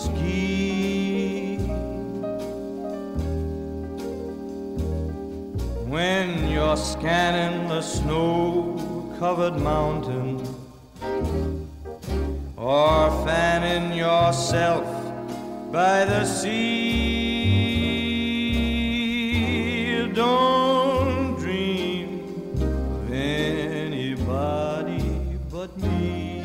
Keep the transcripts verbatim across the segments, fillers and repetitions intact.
ski. When you're scanning the snow-covered mountain, or fanning yourself by the sea, don't dream of anybody but me.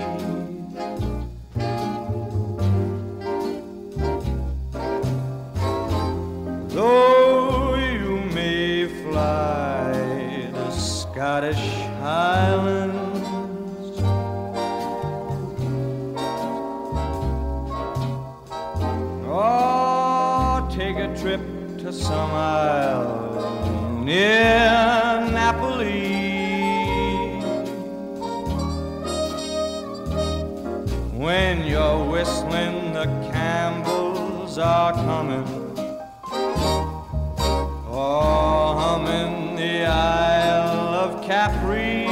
Though you may fly the Scottish Highlands, or take a trip to some isle near Napoli, when you're whistling the Campbells are coming, or humming the Isle of Capri,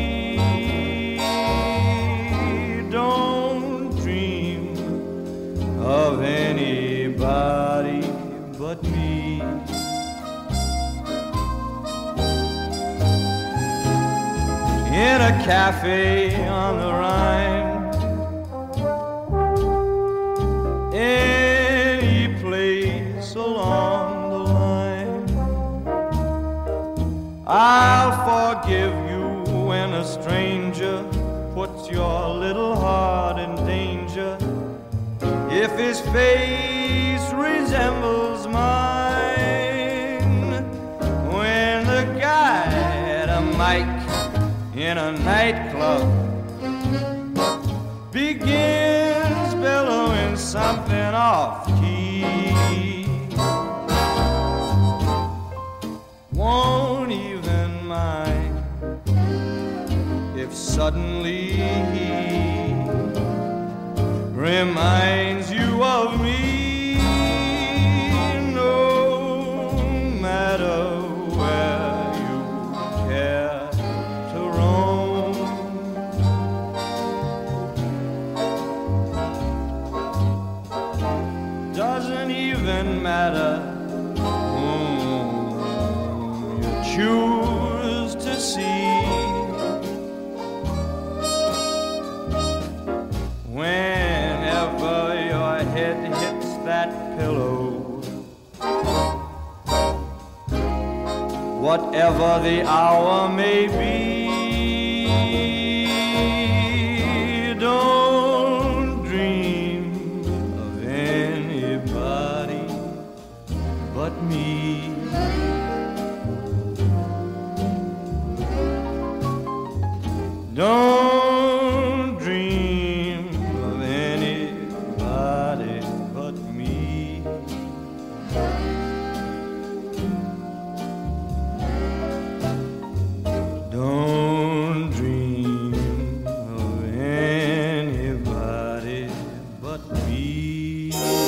don't dream of anybody but me. In a cafe on the Rhine, any place along the line, I'll forgive you when a stranger puts your little heart in danger, if his face resembles mine. When the guy at a mic in a nightclub begins bellowing something off-key, won't even mind if suddenly he reminds you of me. No matter where you care to roam, doesn't even matter whom you choose to see. Whenever your head hits that pillow, whatever the hour may be, don't dream of anybody but me. Don't dream of anybody but me. Don't dream of anybody but me.